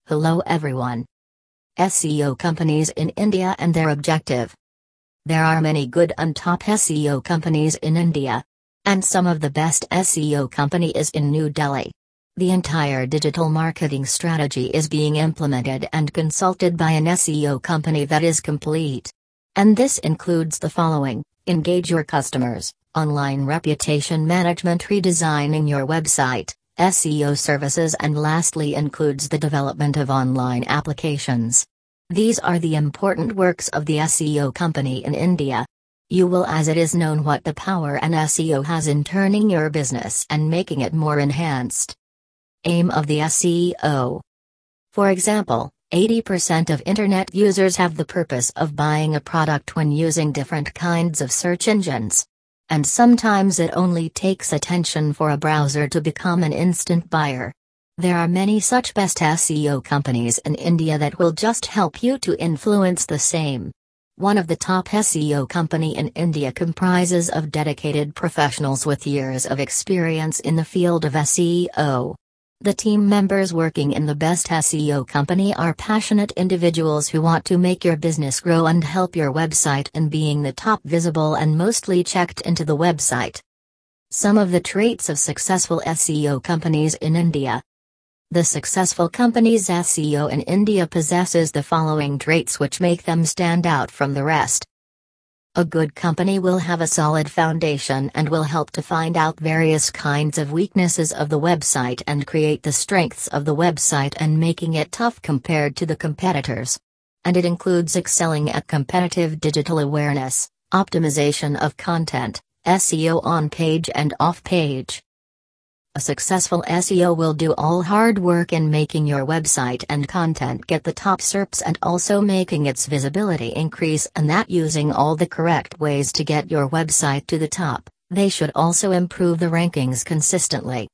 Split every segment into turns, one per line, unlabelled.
Hello everyone. SEO companies in India and their objective. There are many good and top SEO companies in India. And some of the best SEO company is in New Delhi. The entire digital marketing strategy is being implemented and consulted by an SEO company that is complete. And this includes the following: engage your customers, online reputation management, redesigning your website, SEO services, and lastly includes the development of online applications. These are the important works of the SEO company in India. You will, as it is known, what the power an SEO has in turning your business and making it more enhanced. Aim of the SEO. For example, 80% of internet users have the purpose of buying a product when using different kinds of search engines. And sometimes it only takes attention for a browser to become an instant buyer. There are many such best SEO companies in India that will just help you to influence the same. One of the top SEO company in India comprises of dedicated professionals with years of experience in the field of SEO. The team members working in the best SEO company are passionate individuals who want to make your business grow and help your website in being the top visible and mostly checked into the website. Some of the traits of successful SEO companies in India. The successful company's SEO in India possesses the following traits which make them stand out from the rest. A good company will have a solid foundation and will help to find out various kinds of weaknesses of the website and create the strengths of the website and making it tough compared to the competitors. And it includes excelling at competitive digital awareness, optimization of content, SEO on page and off page. A successful SEO will do all hard work in making your website and content get the top SERPs and also making its visibility increase, and that using all the correct ways to get your website to the top. They should also improve the rankings consistently.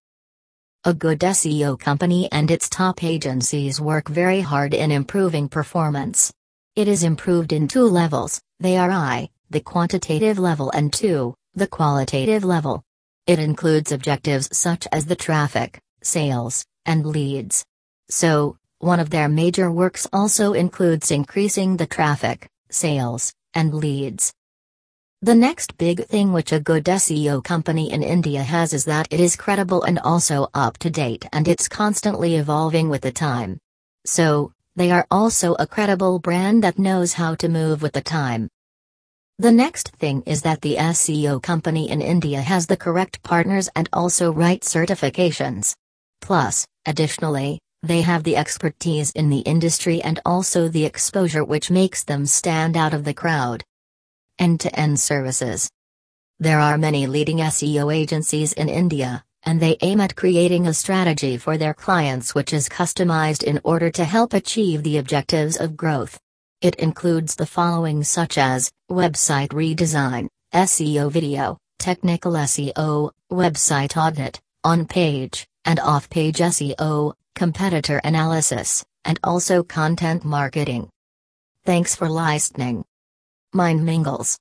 A good SEO company and its top agencies work very hard in improving performance. It is improved in two levels. They are I, the quantitative level, and 2, the qualitative level. It includes objectives such as the traffic, sales, and leads. So, one of their major works also includes increasing the traffic, sales, and leads. The next big thing which a good SEO company in India has is that it is credible and also up to date, and it's constantly evolving with the time. So, they are also a credible brand that knows how to move with the time. The next thing is that the SEO company in India has the correct partners and also right certifications. Plus, additionally, they have the expertise in the industry and also the exposure which makes them stand out of the crowd. End-to-end services. There are many leading SEO agencies in India, and they aim at creating a strategy for their clients which is customized in order to help achieve the objectives of growth. It includes the following such as, website redesign, SEO video, technical SEO, website audit, on-page, and off-page SEO, competitor analysis, and also content marketing. Thanks for listening. Mein Mingles.